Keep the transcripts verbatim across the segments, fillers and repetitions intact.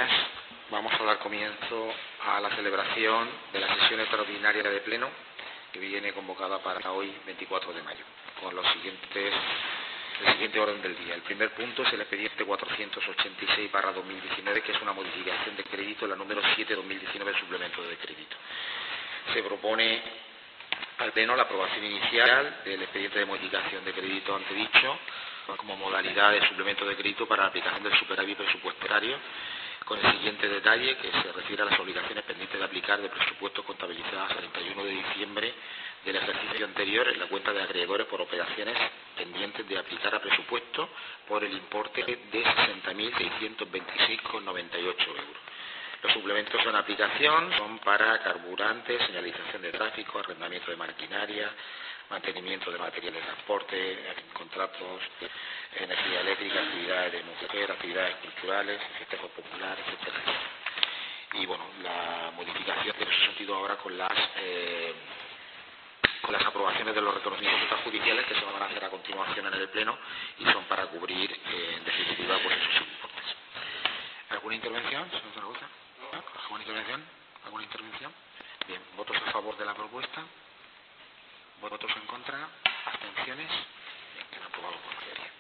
días. Vamos a dar comienzo a la celebración de la sesión extraordinaria de Pleno que viene convocada para hoy, veinticuatro de mayo, con los siguientes, el siguiente orden del día. El primer punto es el expediente cuatrocientos ochenta y seis barra dos mil diecinueve, que es una modificación de crédito, la número siete barra dos mil diecinueve, suplemento de crédito. Se propone al Pleno la aprobación inicial del expediente de modificación de crédito antedicho como modalidad de suplemento de crédito para la aplicación del superávit presupuestario, con el siguiente detalle que se refiere a las obligaciones pendientes de aplicar de presupuestos contabilizadas a treinta y uno de diciembre del ejercicio anterior en la cuenta de acreedores por operaciones pendientes de aplicar a presupuesto por el importe de sesenta mil seiscientos veintiséis coma noventa y ocho euros. Los suplementos en aplicación son para carburantes, señalización de tráfico, arrendamiento de maquinaria, mantenimiento de material de transporte, contratos, energía eléctrica, actividades de mujer, actividades culturales, festejos populares, etcétera. Y bueno, la modificación tiene su sentido ahora con las eh, con las aprobaciones de los reconocimientos extrajudiciales que se van a hacer a continuación en el Pleno y son para cubrir eh, en definitiva pues esos importes. ¿Alguna intervención, señor Zaragoza? ¿Alguna intervención? ¿Alguna intervención? Bien, ¿votos a favor de la propuesta? ¿Votos en contra? ¿Abstenciones? Bien, queda aprobado por mayoría.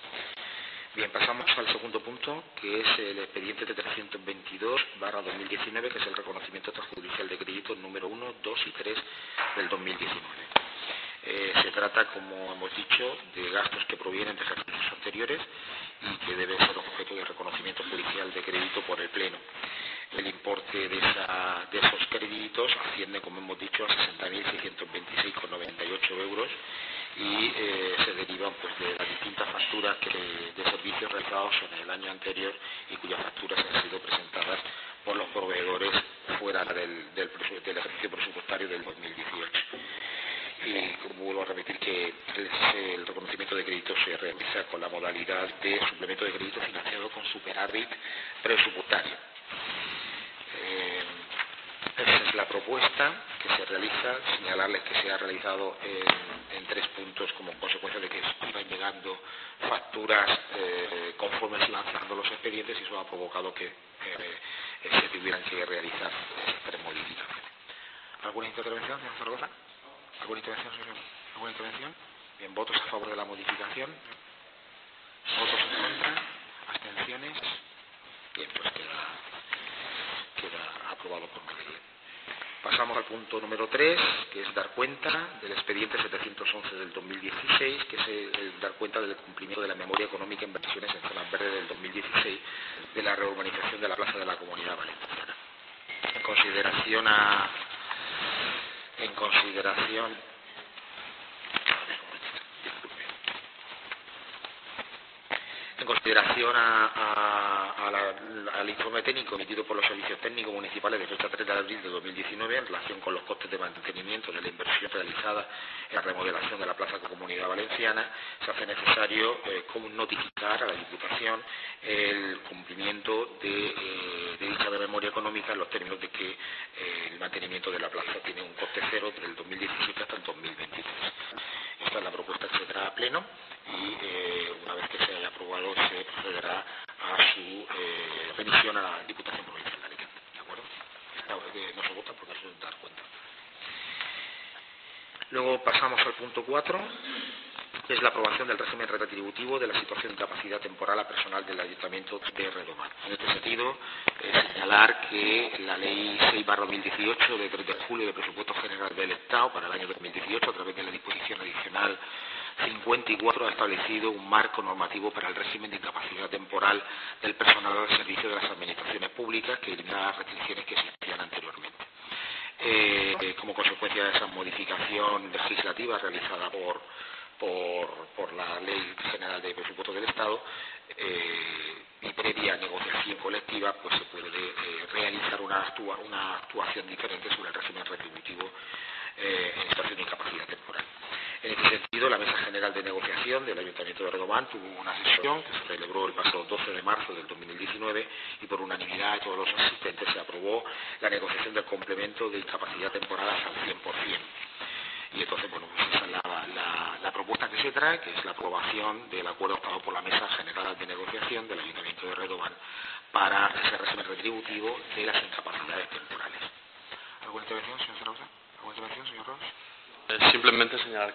Bien, pasamos al segundo punto, que es el expediente de trescientos veintidós barra dos mil diecinueve, que es el reconocimiento extrajudicial de crédito número uno, dos y tres del dos mil diecinueve. Eh, se trata, como hemos dicho, de gastos que provienen de ejercicios anteriores y que deben ser objeto de reconocimiento judicial de crédito por el Pleno. El importe de, esa, de esos créditos asciende, como hemos dicho, a sesenta mil seiscientos veintiséis coma noventa y ocho euros y eh, se derivan pues, de las distintas facturas que, de servicios realizados en el año anterior y cuyas facturas han sido presentadas por los proveedores fuera del, del, del ejercicio presupuestario del dos mil dieciocho. Y como vuelvo a repetir que el, el reconocimiento de crédito se realiza con la modalidad de suplemento de crédito financiado con superávit presupuestario. Eh, esa es la propuesta que se realiza. Señalarles que se ha realizado en, en tres puntos como consecuencia de que iban llegando facturas eh, conforme se iban cerrando los expedientes, y eso ha provocado que eh, se tuvieran que realizar esas tres modificaciones. ¿Alguna intervención, señor Zaragoza? ¿Alguna intervención, señor? ¿Alguna intervención? Bien, ¿votos a favor de la modificación? ¿Votos en contra? ¿Abstenciones? Bien, pues queda, queda aprobado por mayoría. Pasamos al punto número tres, que es dar cuenta del expediente setecientos once del dos mil dieciséis, que es el, el dar cuenta del cumplimiento de la memoria económica en inversiones en zonas verdes del dos mil dieciséis de la reurbanización de la Plaza de la Comunidad Valenciana. En consideración a en consideración en consideración a, a, a la, al informe técnico emitido por los servicios técnicos municipales de fecha tres de abril de dos mil diecinueve en relación con los costes de mantenimiento de la inversión realizada en la remodelación de la Plaza de la Comunidad Valenciana, se hace necesario eh, como notificar a la Diputación el cumplimiento de, eh, de dicha de memoria económica en los términos de que eh, el mantenimiento de la plaza tiene un coste cero desde el dos mil diecisiete hasta el dos mil veintitrés. Esta es la propuesta que se trae a Pleno y eh, una vez que se haya aprobado se procederá a su eh, remisión a la Diputación Provincial de Alicante. ¿De acuerdo? Esta, eh, no se vota porque no se dar cuenta. Luego pasamos al punto cuatro, que es la aprobación del régimen retributivo de la situación de incapacidad temporal a personal del Ayuntamiento de Redomar. En este sentido, eh, señalar que la Ley seis barra dos mil dieciocho de tres de julio de Presupuesto General del Estado para el año dos mil dieciocho, a través de la disposición adicional cincuenta y cuatro, ha establecido un marco normativo para el régimen de incapacidad temporal del personal al servicio de las administraciones públicas, que elimina las restricciones que existían anteriormente. Eh, como consecuencia de esa modificación legislativa realizada por, por, por la Ley General de Presupuestos del Estado eh, y previa negociación colectiva, pues se puede eh, realizar una, actua, una actuación diferente sobre el régimen retributivo eh, en situación de incapacidad temporal. En este sentido, la Mesa General de Negociación del Ayuntamiento de Redován tuvo una sesión que se celebró el pasado doce de marzo del dos mil diecinueve y por unanimidad de todos los asistentes se aprobó la negociación del complemento de incapacidad temporal al cien por cien. y entonces, bueno, pues esa es la, la, la propuesta que se trae, que es la aprobación del acuerdo adoptado por la Mesa General de Negociación del Ayuntamiento de Redován para ese régimen retributivo de las incapacidades temporales. ¿Alguna intervención, señor Zaragoza? ¿Alguna intervención, señor Ros? Eh, simplemente señalar